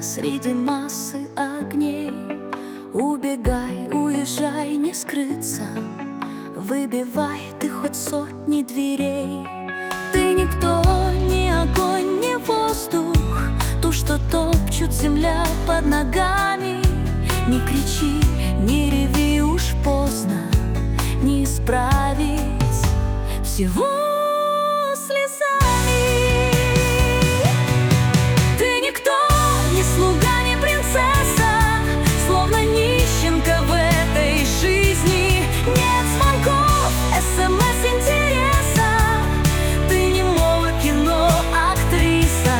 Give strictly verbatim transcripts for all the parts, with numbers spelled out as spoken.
среди массы огней. Убегай, уезжай, не скрыться. Выбивай ты хоть сотни дверей. Ты никто, ни огонь, ни воздух, ту, что топчут земля под ногами. Не кричи, не реви, уж поздно не исправить всего слезами. Ты никто, ни слуга, ни принцесса, словно нищенка в этой жизни. Нет звонков, смс, интереса, ты немого кино актриса.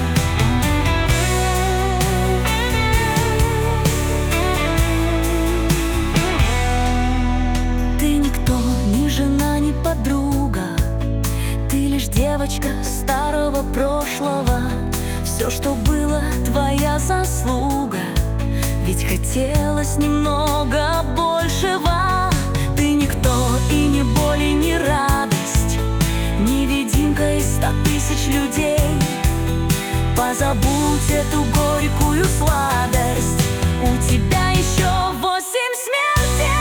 Ты никто, ни жена, ни подруга, ты лишь девочка старого прошлого. Все, что было, твоя заслуга, ведь хотелось немного большего. Ты никто, и ни боль, и ни радость, невидимка из ста тысяч людей. Позабудь эту горькую сладость, у тебя еще восемь смертей.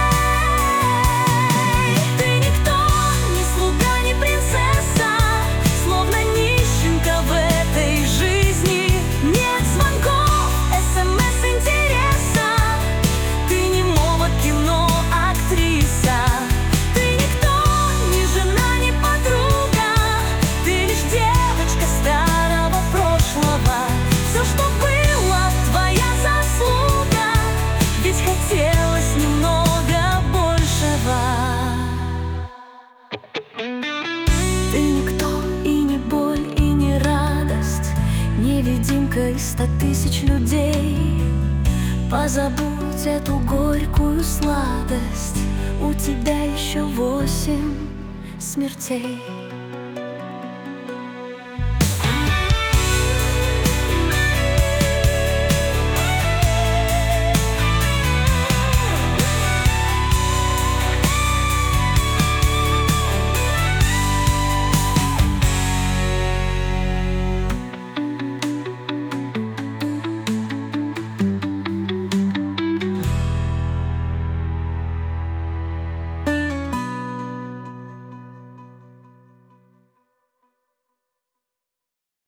Ты никто, ни слуга, ни принцесса, словно нищенка в этой жизни. Нет звонков, смс, интереса, ты немого кино актриса. Ты никто, ни жена, ни подруга, ты лишь девочка старого прошлого. Все, что было, твоя заслуга, ведь хотелось немного большего. Ты никто, и не боль, и не радость, невидимка из ста тысяч людей. Позабудь эту горькую сладость, у тебя еще восемь смертей.